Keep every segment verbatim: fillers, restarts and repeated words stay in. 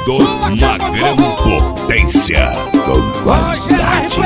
do Magrão Potência. Com qualidade.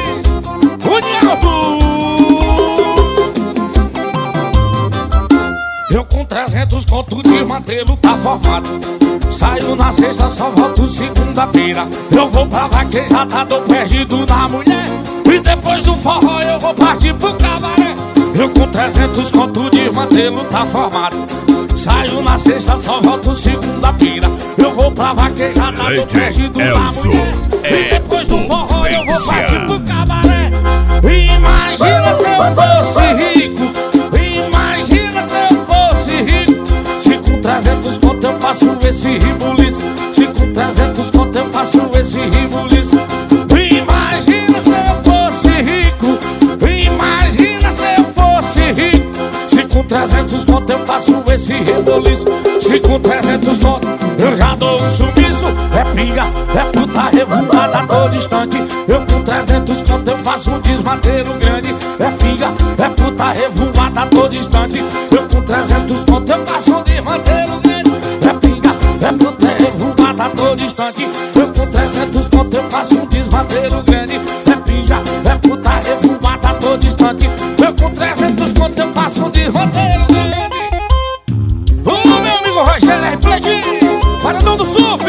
Eu com trezentos conto de mantê-lo tá formado. Saio na sexta, só volto segunda-feira. Eu vou pra vaquejada, tô perdido na mulher. E depois do forró eu vou partir pro cabaré. Eu com trezentos conto de mantê-lo tá formado. Saio na sexta, só volto segunda-feira. Eu vou pra vaquejada, tô perdido na mulher. E depois do forró eu vou partir pro cabaré. Imagina se eu fosse rico. Imagina se eu fosse rico. Se com trezentos conto eu faço esse ribuliço. Se com trezentos conto eu faço esse ribuliço. Imagina se eu fosse rico. Imagina se eu fosse rico. Se com trezentos conto eu faço esse reboliço. Se com trezentos conto eu já dou um sumiço. É pinga, é puta revoada, tô distante. Eu com trezentos conto eu faço um desmateiro grande. É pinga, é puta revoada, tô distante. Eu com trezentos conto eu faço um desmateiro grande. É pinga, é puta revoada, tô distante. Eu com trezentos conto eu faço um desmateiro grande. É pinga, é puta revoada, tô distante. Eu com trezentos conto eu faço um desmateiro grande. O meu amigo Rogério R. Pledinho, Paradão do Surf.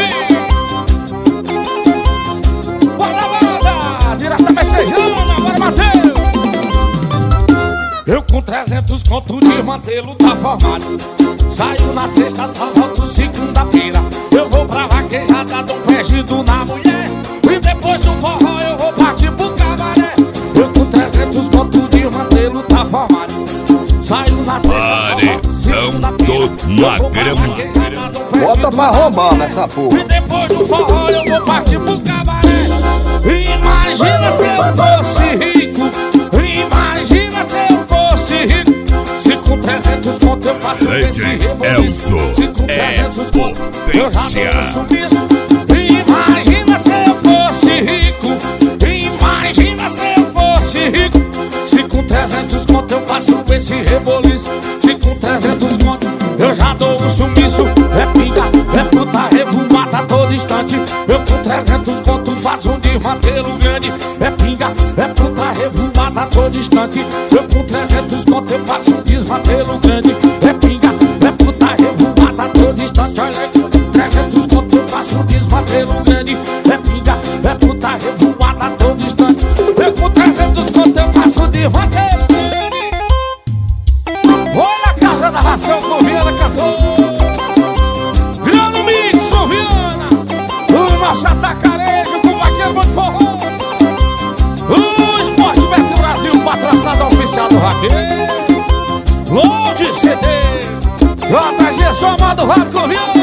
Bora, bora, direto da Messejana, bora, Matheus. Eu com trezentos conto de mantê-lo tá formado. Saio na sexta, só volto segunda-feira. Eu vou pra vaquejada, tô perdido na mulher. E depois do forró eu vou partir pro cabaré. Eu com trezentos conto de mantê-lo tá formado. Saio na sexta, só volto segunda-feira. Bota pra roubar nessa porra. E depois do forró eu vou partir pro cabaré. Imagina se eu fosse rico. Imagina se eu fosse rico. Se com trezentos conto eu faço esse reboliço. Se com trezentos conto eu já dou um sumiço. Imagina se eu fosse rico. Imagina se eu fosse rico. Se com trezentos conto eu faço esse reboliço. Se com trezentos conto eu já dou um sumiço. É pinga, é puta revoada, tô distante. Eu com trezentos conto faço um desmantelo grande. É pinga, é puta revoada, tô distante. Eu com trezentos conto eu faço um desmantelo grande. É pinga, é puta revoada, tô distante. Olha aí, com trezentos conto eu faço um desmantelo grande. É pinga, é puta revoada, tô distante. Eu com trezentos conto eu faço um desmantelo grande. Olha a casa da ração com Viana cantor. Virando mix com Viana. O nosso atacarejo com vaqueiro muito forró. O Esporte Bet Brasil, patrocinador oficial do vaqueiro. Longe C D. J G, só amado rápido com Viana.